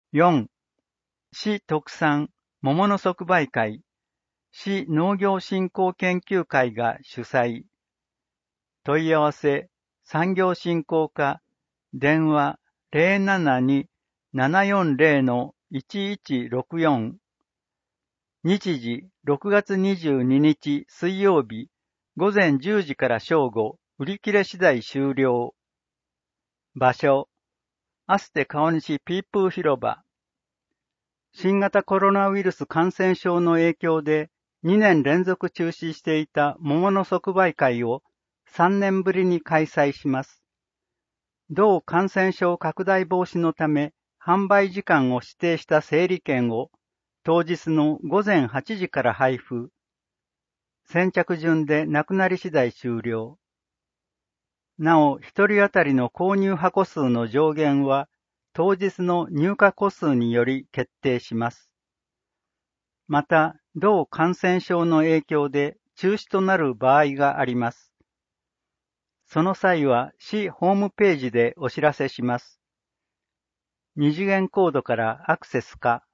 4. 市特産桃の即売会、市農業振興研究会が主催。問い合わせ、産業振興課、電話072-740-1164。日時、6月22日水曜日、午前10時から正午、売り切れ次第終了。場所、アステ川西ピープー広場。新型コロナウイルス感染症の影響で2年連続中止していた桃の即売会を3年ぶりに開催します。同感染症拡大防止のため販売時間を指定した整理券を当日の午前8時から配布。先着順でなくなり次第終了。なお、一人当たりの購入箱数の上限は当日の入荷個数により決定します。また、同感染症の影響で中止となる場合があります。その際は市ホームページでお知らせします。二次元コードからアクセスか